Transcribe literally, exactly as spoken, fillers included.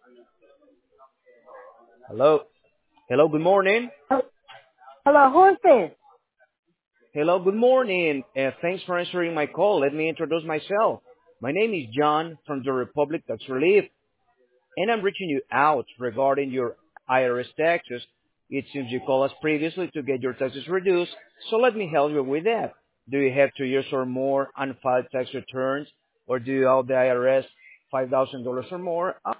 Hello. Hello, good morning. Oh, hello, who is this? Hello, good morning. Uh, thanks for answering my call. Let me introduce myself. My name is John from the Republic Tax Relief, and I'm reaching you out regarding your I R S taxes. It seems you called us previously to get your taxes reduced, so let me help you with that. Do you have two years or more unfiled tax returns, or do you owe the I R S five thousand dollars or more?